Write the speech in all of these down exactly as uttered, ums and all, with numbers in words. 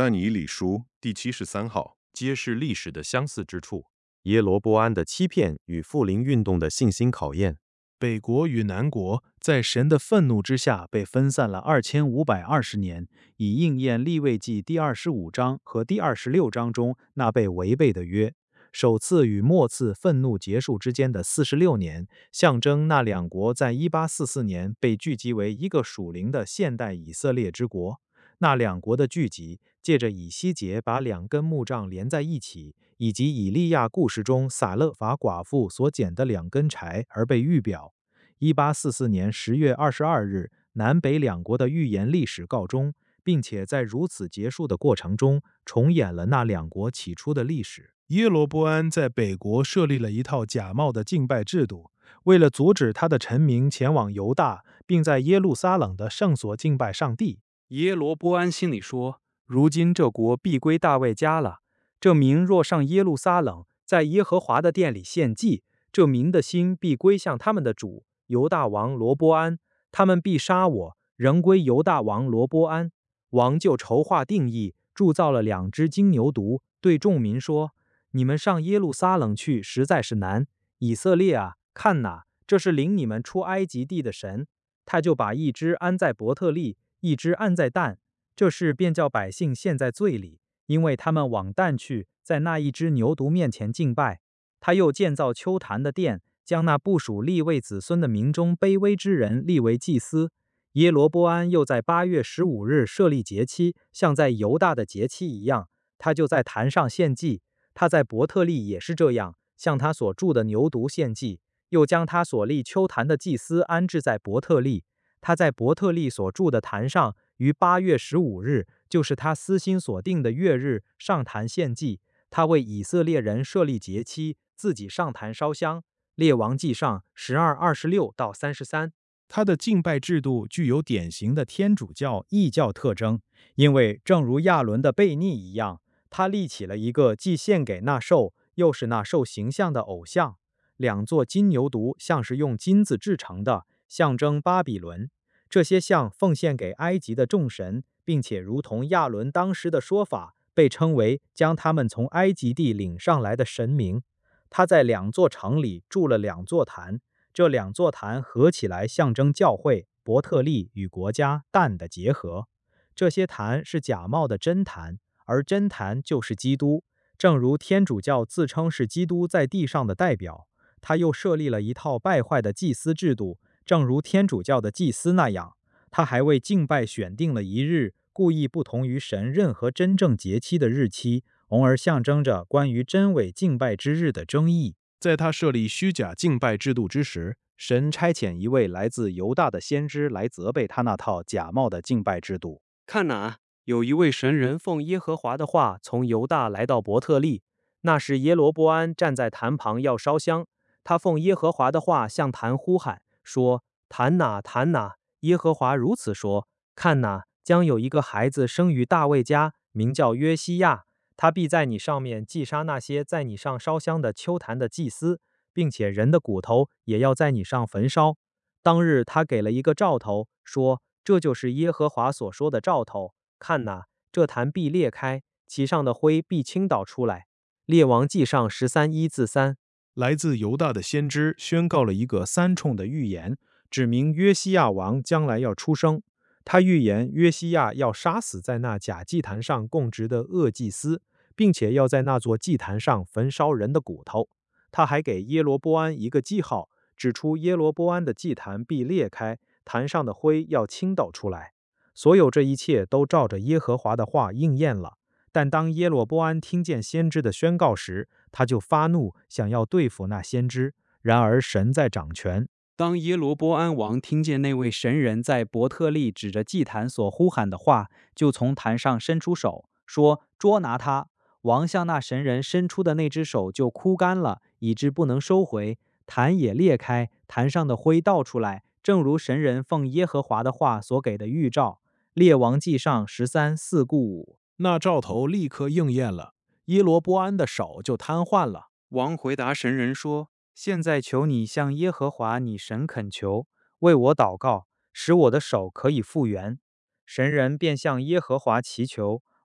但以理书第七十三号揭示历史的相似之处。 耶罗波安的欺骗与复临运动的信心考验。 北国与南国在神的愤怒之下被分散了二千五百二十年，以应验利未记第二十五章和第二十六章中那被违背的约。首次与末次愤怒结束之间的四十六年，象征那两国在一八四四年被聚集为一个属灵的现代以色列之国。那两国的聚集，借着以西结把两根木杖连在一起，以及以利亚故事中撒勒法寡妇所捡的两根柴而被预表。一八四四年十月二十二日，南北两国的预言历史告终，并且在如此结束的过程中，重演了那两国起初的历史。耶罗波安在北国设立了一套假冒的敬拜制度，为了阻止他的臣民前往犹大，并在耶路撒冷的圣所敬拜上帝， 耶罗波安心里说：如今这国必归大卫家了。这民若上耶路撒冷，在耶和华的殿里献祭，这民的心必归向他们的主犹大王罗波安，他们必杀我，仍归犹大王罗波安。王就筹划定义，铸造了两只金牛犊，对众民说：你们上耶路撒冷去实在是难。以色列啊，看哪，这是领你们出埃及地的神。他就把一只安在伯特利，一只安在但，这事便叫百姓陷在罪里，因为他们往但去，在那一只牛犊面前敬拜。他又建造丘坛的殿，将那不属利未子孙的民中卑微之人立为祭司。耶罗波安又在八月十五日设立节期，像在犹大的节期一样，他就在坛上献祭。他在伯特利也是这样，向他所铸的牛犊献祭，又将他所立丘坛的祭司安置在伯特利。他在伯特利所筑的坛上，于八月十五日，就是他私心所定的月日，上坛献祭。他为以色列人设立节期，自己上坛烧香。列王记上十二二十六到三十三。 他的敬拜制度具有典型的天主教异教特征，因为正如亚伦的悖逆一样，他立起了一个既献给那兽，又是那兽形象的偶像。两座金牛犊像是用金子制成的，象征巴比伦。这些像奉献给埃及的众神，并且如同亚伦当时的说法，被称为将他们从埃及地领上来的神明。他在两座城里筑了两座坛，这两座坛合起来象征教会伯特利与国家但的结合。这些坛是假冒的真坛，而真坛就是基督，正如天主教自称是基督在地上的代表。他又设立了一套败坏的祭司制度，正如天主教的祭司那样。他还为敬拜选定了一日，故意不同于神任何真正节期的日期，从而象征着关于真伪敬拜之日的争议。在他设立虚假敬拜制度之时，神差遣一位来自犹大的先知来责备他那套假冒的敬拜制度。 看哪，有一位神人奉耶和华的话从犹大来到伯特利。那时耶罗波安站在坛旁要烧香，他奉耶和华的话向坛呼喊，说：坛哪，坛哪！耶和华如此说：看哪，将有一个孩子生于大卫家，名叫约西亚。他必在你上面击杀那些在你上烧香的丘坛的祭司，并且人的骨头也要在你上焚烧。当日他给了一个兆头，说：这就是耶和华所说的兆头。看哪，这坛必裂开，其上的灰必倾倒出来。列王记上十三一至三。 来自犹大的先知宣告了一个三重的预言，指明约西亚王将来要出生。他预言约西亚要杀死在那假祭坛上供职的恶祭司，并且要在那座祭坛上焚烧人的骨头。他还给耶罗波安一个记号，指出耶罗波安的祭坛必裂开，坛上的灰要倾倒出来。所有这一切都照着耶和华的话应验了。但当耶罗波安听见先知的宣告时，他就发怒，想要对付那先知。然而神在掌权。 当耶罗波安王听见那位神人在伯特利指着祭坛所呼喊的话，就从坛上伸出手，说：捉拿他。王向那神人伸出的那只手就枯干了，以致不能收回。坛也裂开，坛上的灰倒出来，正如神人奉耶和华的话所给的预兆。列王记上十三四故五。 那兆头立刻应验了，耶罗波安的手就瘫痪了。 王回答神人说：现在求你向耶和华你神恳求，为我祷告，使我的手可以复原。神人便向耶和华祈求，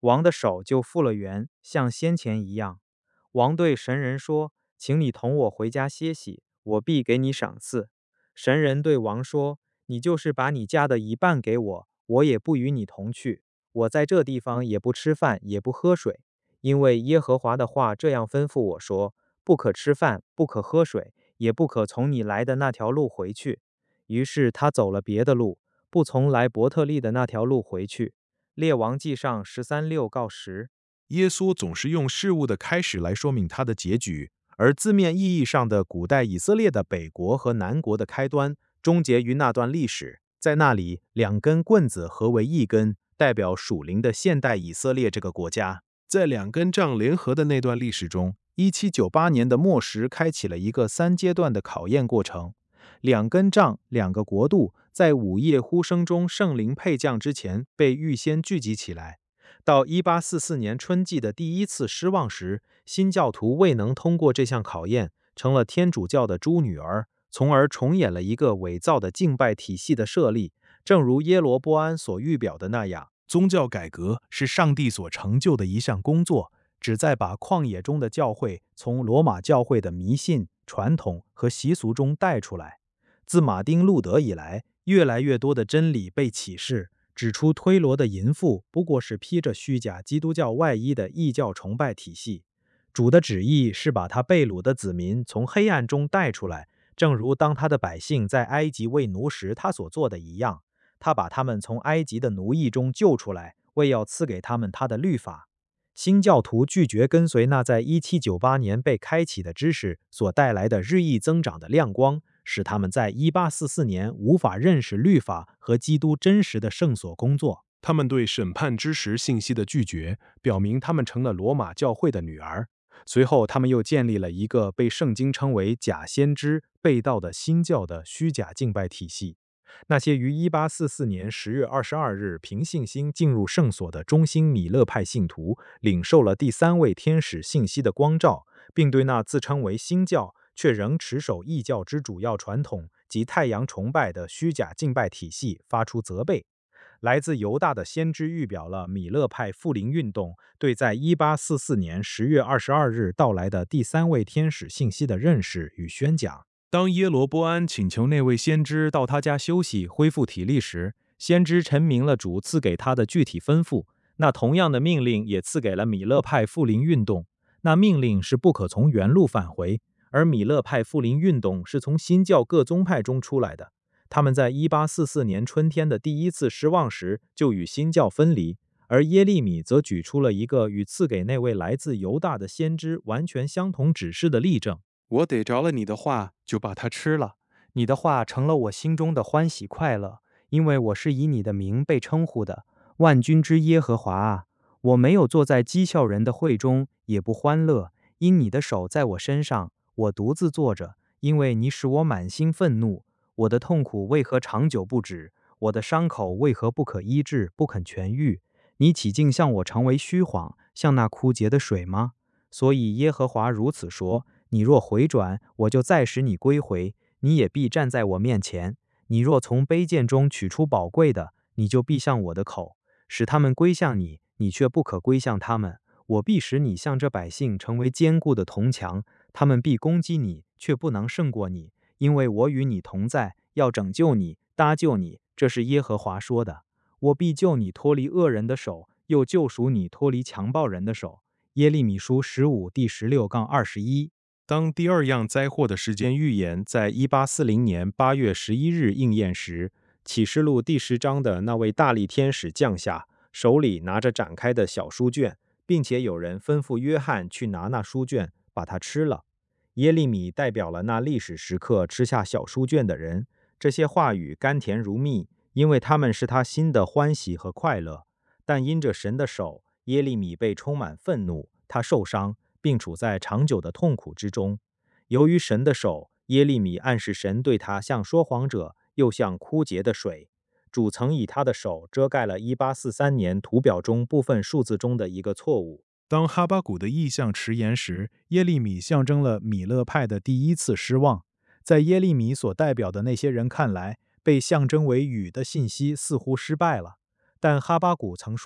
王的手就复了原，像先前一样。王对神人说：“请你同我回家歇息，我必给你赏赐。”神人对王说：“你就是把你家的一半给我，我也不与你同去。我在这地方也不吃饭，也不喝水，因为耶和华的话这样吩咐我说：不可吃饭，不可喝水，也不可从你来的那条路回去。”于是他走了别的路，不从来伯特利的那条路回去。列王记上十三六告十。 耶稣总是用事物的开始来说明他的结局，而字面意义上的古代以色列的北国和南国的开端，终结于那段历史。在那里，两根棍子合为一根，代表属灵的现代以色列这个国家。在两根杖联合的那段历史中，一七九八年的末时开启了一个三阶段的考验过程。两根杖，两个国度，在午夜呼声中圣灵配降之前被预先聚集起来。到一八四四年春季的第一次失望时，新教徒未能通过这项考验，成了天主教的猪女儿，从而重演了一个伪造的敬拜体系的设立。正如耶罗波安所预表的那样，宗教改革是上帝所成就的一项工作，旨在把旷野中的教会从罗马教会的迷信、传统和习俗中带出来。自马丁·路德以来，越来越多的真理被启示，指出推罗的淫妇不过是披着虚假基督教外衣的异教崇拜体系。主的旨意是把他被掳的子民从黑暗中带出来，正如当他的百姓在埃及为奴时他所做的一样。他把他们从埃及的奴役中救出来，为要赐给他们他的律法。新教徒拒绝跟随那在一七九八年被开启的知识所带来的日益增长的亮光，使他们在一八四四年无法认识律法和基督真实的圣所工作。他们对审判之时信息的拒绝，表明他们成了罗马教会的女儿。随后他们又建立了一个被圣经称为假先知、被盗的新教的虚假敬拜体系。那些于一八四四年十月二十二日凭信心进入圣所的中心米勒派信徒，领受了第三位天使信息的光照，并对那自称为新教却仍持守异教之主要传统及太阳崇拜的虚假敬拜体系发出责备。来自犹大的先知预表了米勒派复临运动对在一八四四年十月二十二日到来的第三位天使信息的认识与宣讲。当耶罗波安请求那位先知到他家休息恢复体力时，先知陈明了主赐给他的具体吩咐。那同样的命令也赐给了米勒派复临运动。那命令是不可从原路返回，而米勒派复临运动是从新教各宗派中出来的。他们在一八四四年春天的第一次失望时就与新教分离，而耶利米则举出了一个与赐给那位来自犹大的先知完全相同指示的例证。我逮着了你的话，就把它吃了。你的话成了我心中的欢喜快乐，因为我是以你的名被称呼的。万军之耶和华啊，我没有坐在讥笑人的会中，也不欢乐，因你的手在我身上，我独自坐着，因为你使我满心愤怒。我的痛苦为何长久不止？我的伤口为何不可医治，不肯痊愈？你岂竟向我成为虚谎，像那枯竭的水吗？所以耶和华如此说：你若回转，我就再使你归回，你也必站在我面前。你若从卑贱中取出宝贵的，你就闭上我的口，使他们归向你，你却不可归向他们。我必使你向这百姓成为坚固的铜墙，他们必攻击你，却不能胜过你，因为我与你同在，要拯救你，搭救你。这是耶和华说的。我必救你脱离恶人的手，又救赎你脱离强暴人的手。耶利米书十五第十六杠二十一。当第二样灾祸的时间预言在一八四零年八月十一日应验时，启示录第十章的那位大力天使降下，手里拿着展开的小书卷，并且有人吩咐约翰去拿那书卷，把它吃了。耶利米代表了那历史时刻吃下小书卷的人，这些话语甘甜如蜜，因为他们是他心的欢喜和快乐。但因着神的手，耶利米被充满愤怒，他受伤，并处在长久的痛苦之中。由于神的手，耶利米暗示神对他像说谎者，又像枯竭的水。主曾以他的手遮盖了一八四三年图表中部分数字中的一个错误。当哈巴谷的意象迟延时，耶利米象征了米勒派的第一次失望。在耶利米所代表的那些人看来，被象征为雨的信息似乎失败了。但哈巴谷曾说，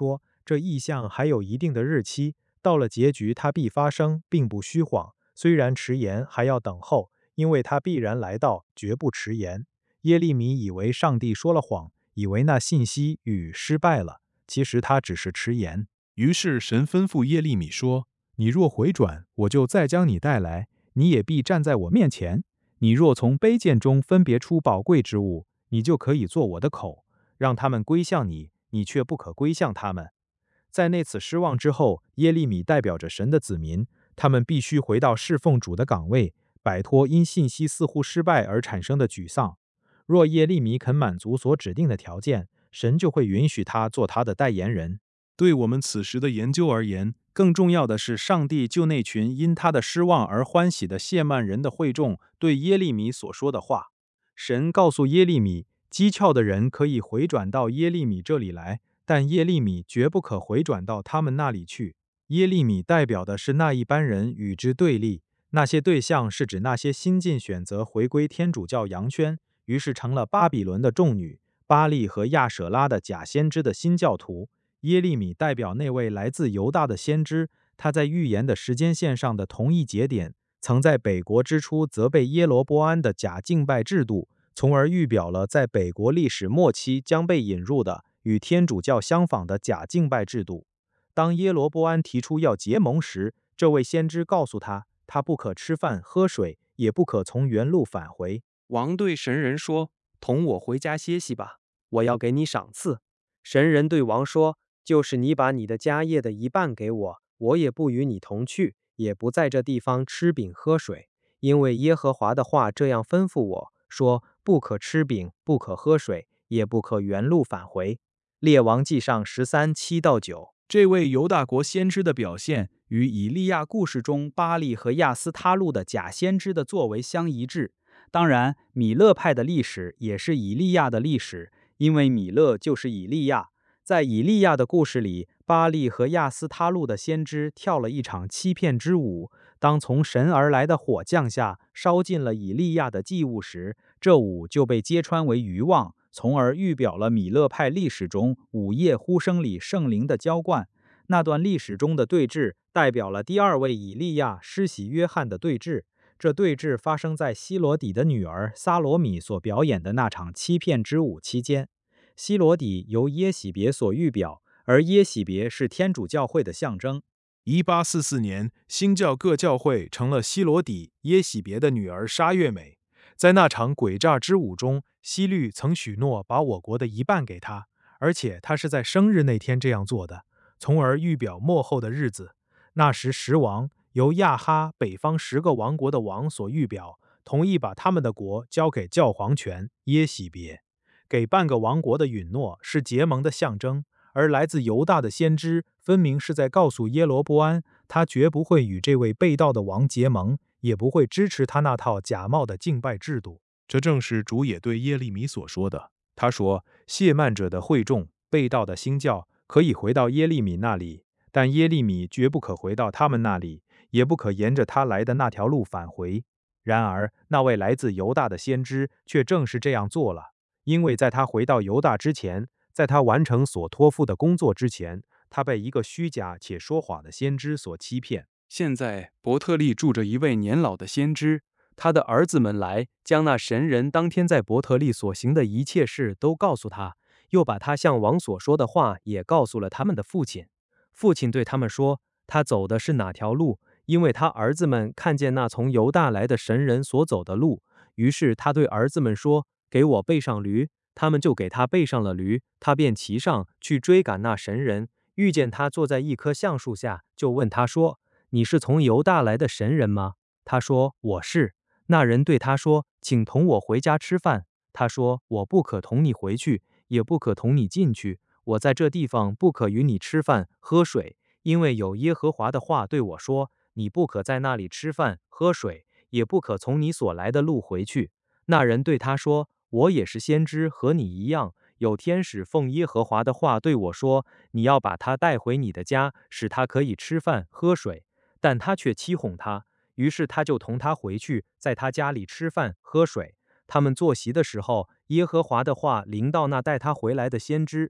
这异象还有一定的日期，到了结局它必发生，并不虚晃。虽然迟延，还要等候，因为它必然来到，绝不迟延。耶利米以为上帝说了谎，以为那信息语失败了，其实他只是迟延。 于是神吩咐耶利米说：“你若回转，我就再将你带来，你也必站在我面前。你若从卑贱中分别出宝贵之物，你就可以做我的口，让他们归向你，你却不可归向他们。”在那次失望之后，耶利米代表着神的子民，他们必须回到侍奉主的岗位，摆脱因信息似乎失败而产生的沮丧。若耶利米肯满足所指定的条件，神就会允许他做他的代言人。 对我们此时的研究而言， 更重要的是，上帝就那群因他的失望而欢喜的谢曼人的会众对耶利米所说的话。神告诉耶利米，讥诮的人可以回转到耶利米这里来，但耶利米绝不可回转到他们那里去。耶利米代表的是那一般人与之对立，那些对象是指那些新近选择回归天主教羊圈，于是成了巴比伦的众女、巴利和亚舍拉的假先知的新教徒。耶利米代表那位来自犹大的先知，他在预言的时间线上的同一节点，曾在北国之初责备耶罗波安的假敬拜制度，从而预表了在北国历史末期将被引入的与天主教相仿的假敬拜制度。当耶罗波安提出要结盟时，这位先知告诉他，他不可吃饭喝水，也不可从原路返回。 王对神人说：“同我回家歇息吧，我要给你赏赐。”神人对王说：“就是你把你的家业的一半给我，我也不与你同去，也不在这地方吃饼喝水，因为耶和华的话这样吩咐我说：不可吃饼，不可喝水，也不可原路返回。”列王纪上十三七到九。 这位犹大国先知的表现与以利亚故事中巴利和亚斯他路的假先知的作为相一致。当然，米勒派的历史也是以利亚的历史，因为米勒就是以利亚。在以利亚的故事里，巴利和亚斯他路的先知跳了一场欺骗之舞。当从神而来的火降下，烧尽了以利亚的祭物时，这舞就被揭穿为愚妄，从而预表了米勒派历史中午夜呼声里圣灵的浇灌。那段历史中的对峙，代表了第二位以利亚施洗约翰的对峙。这对峙发生在希罗底的女儿撒罗米所表演的那场欺骗之舞期间。希罗底由耶喜别所预表，而耶喜别是天主教会的象征。 一八四四年，新教各教会成了希罗底、耶喜别的女儿沙月美。在那场诡诈之舞中，希律曾许诺把我国的一半给他，而且他是在生日那天这样做的，从而预表末后的日子。那时十王由亚哈北方十个王国的王所预表，同意把他们的国交给教皇权耶喜别。给半个王国的允诺是结盟的象征，而来自犹大的先知分明是在告诉耶罗波安，他绝不会与这位被盗的王结盟，也不会支持他那套假冒的敬拜制度。 这正是主也对耶利米所说的。 他说，谢曼者的会众、被盗的新教可以回到耶利米那里，但耶利米绝不可回到他们那里，也不可沿着他来的那条路返回。然而，那位来自犹大的先知却正是这样做了。因为在他回到犹大之前，在他完成所托付的工作之前，他被一个虚假且说谎的先知所欺骗。 现在伯特利住着一位年老的先知，他的儿子们来，将那神人当天在伯特利所行的一切事都告诉他，又把他向王所说的话也告诉了他们的父亲。父亲对他们说，他走的是哪条路，因为他儿子们看见那从犹大来的神人所走的路。于是他对儿子们说，给我背上驴，他们就给他背上了驴，他便骑上去追赶那神人，遇见他坐在一棵橡树下，就问他说，你是从犹大来的神人吗？他说，我是。那人对他说，请同我回家吃饭。他说，我不可同你回去，也不可同你进去，我在这地方不可与你吃饭喝水，因为有耶和华的话对我说，你不可在那里吃饭喝水，也不可从你所来的路回去。那人对他说，我也是先知，和你一样，有天使奉耶和华的话对我说，你要把他带回你的家，使他可以吃饭喝水。但他却欺哄他，于是他就同他回去，在他家里吃饭喝水。他们坐席的时候，耶和华的话临到那带他回来的先知，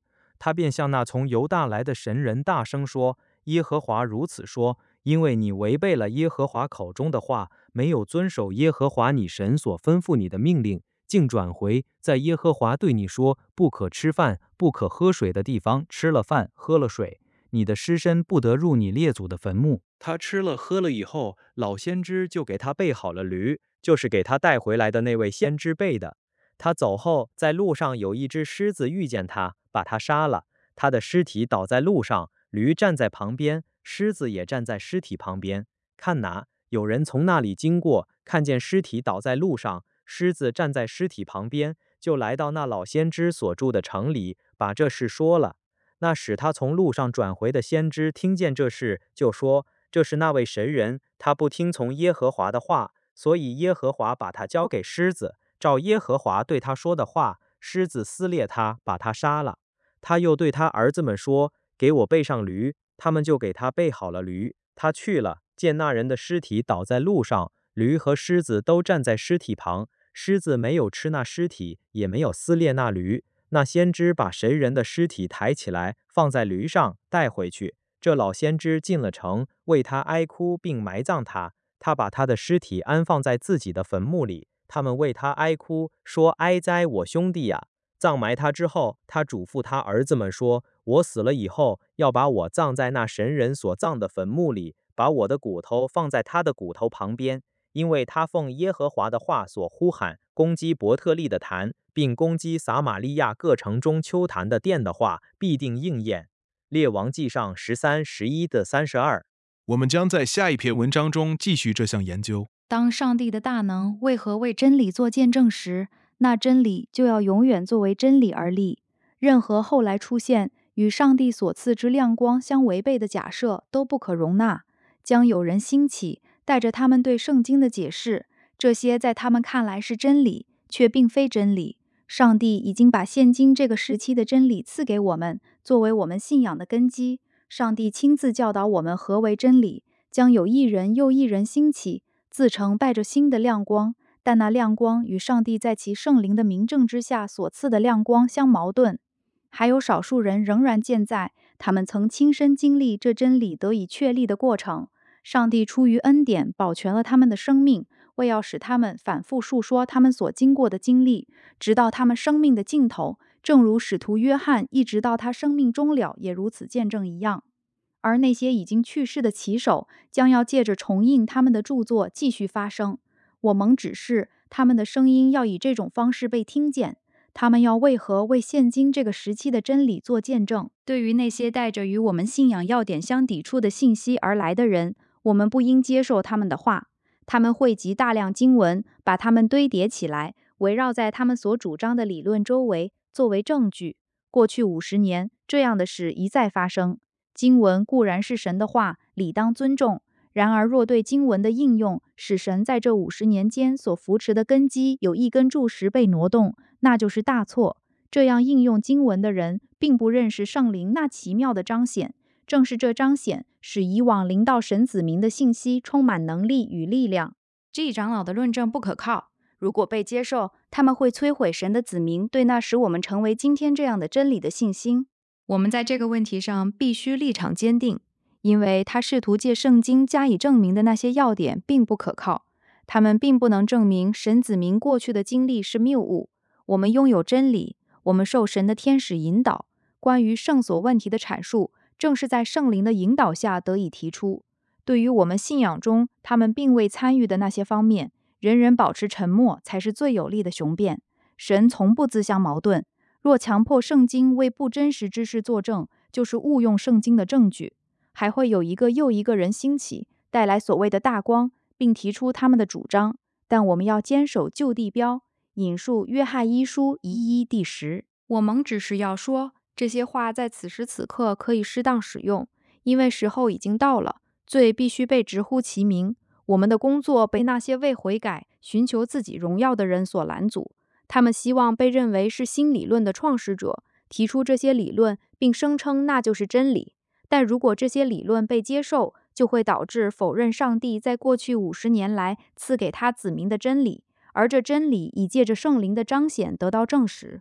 他便向那从犹大来的神人大声说：耶和华如此说，因为你违背了耶和华口中的话，没有遵守耶和华你神所吩咐你的命令，竟转回在耶和华对你说不可吃饭不可喝水的地方吃了饭喝了水，你的尸身不得入你列祖的坟墓。他吃了喝了以后，老先知就给他备好了驴，就是给他带回来的那位先知备的。他走后，在路上有一只狮子遇见他，把他杀了，他的尸体倒在路上，驴站在旁边，狮子也站在尸体旁边。看哪，有人从那里经过，看见尸体倒在路上，狮子站在尸体旁边，就来到那老先知所住的城里，把这事说了。那使他从路上转回的先知听见这事，就说：这是那位神人，他不听从耶和华的话，所以耶和华把他交给狮子，照耶和华对他说的话，狮子撕裂他，把他杀了。他又对他儿子们说：给我备上驴，他们就给他备好了驴。他去了，见那人的尸体倒在路上，驴和狮子都站在尸体旁，狮子没有吃那尸体，也没有撕裂那驴。那先知把神人的尸体抬起来，放在驴上，带回去。这老先知进了城，为他哀哭，并埋葬他。他把他的尸体安放在自己的坟墓里。他们为他哀哭，说：哀哉，我兄弟呀！葬埋他之后，他嘱咐他儿子们说：我死了以后，要把我葬在那神人所葬的坟墓里，把我的骨头放在他的骨头旁边。因为他奉耶和华的话所呼喊，攻击伯特利的坛，并攻击撒玛利亚各城中丘坛的殿的话，必定应验。列王记上十三、十一的三十二。 我们将在下一篇文章中继续这项研究。 当上帝的大能为何为真理做见证时，那真理就要永远作为真理而立。任何后来出现与上帝所赐之亮光相违背的假设都不可容纳。将有人兴起，带着他们对圣经的解释，这些在他们看来是真理，却并非真理。上帝已经把现今这个时期的真理赐给我们，作为我们信仰的根基。上帝亲自教导我们何为真理，将有一人又一人兴起，自称带着新的亮光，但那亮光与上帝在其圣灵的明证之下所赐的亮光相矛盾。还有少数人仍然健在，他们曾亲身经历这真理得以确立的过程。上帝出于恩典保全了他们的生命，为要使他们反复述说他们所经过的经历，直到他们生命的尽头，正如使徒约翰一直到他生命终了也如此见证一样。而那些已经去世的旗手将要借着重印他们的著作继续发声。我蒙指示，他们的声音要以这种方式被听见。他们要为何为现今这个时期的真理做见证？对于那些带着与我们信仰要点相抵触的信息而来的人，我们不应接受他们的话。他们汇集大量经文，把它们堆叠起来，围绕在他们所主张的理论周围，作为证据。过去五十年，这样的事一再发生。经文固然是神的话，理当尊重。然而，若对经文的应用使神在这五十年间所扶持的根基有一根柱石被挪动，那就是大错。这样应用经文的人，并不认识圣灵那奇妙的彰显。正是这彰显，使以往临到神子民的信息充满能力与力量。G 长老的论证不可靠，如果被接受，他们会摧毁神的子民对那使我们成为今天这样的真理的信心。我们在这个问题上必须立场坚定，因为他试图借圣经加以证明的那些要点并不可靠，他们并不能证明神子民过去的经历是谬误。我们拥有真理，我们受神的天使引导，关于圣所问题的阐述正是在圣灵的引导下得以提出。对于我们信仰中他们并未参与的那些方面，人人保持沉默才是最有力的雄辩。神从不自相矛盾，若强迫圣经为不真实之事作证，就是误用圣经的证据。还会有一个又一个人兴起，带来所谓的大光，并提出他们的主张。但我们要坚守旧地标，引述约翰一书一一第十。我蒙指示要说，这些话在此时此刻可以适当使用，因为时候已经到了，罪必须被直呼其名。我们的工作被那些未悔改、寻求自己荣耀的人所拦阻。他们希望被认为是新理论的创始者，提出这些理论，并声称那就是真理。但如果这些理论被接受，就会导致否认上帝在过去五十年来赐给他子民的真理，而这真理已借着圣灵的彰显得到证实。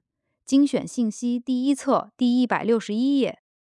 精选信息第一册第一百六十一页。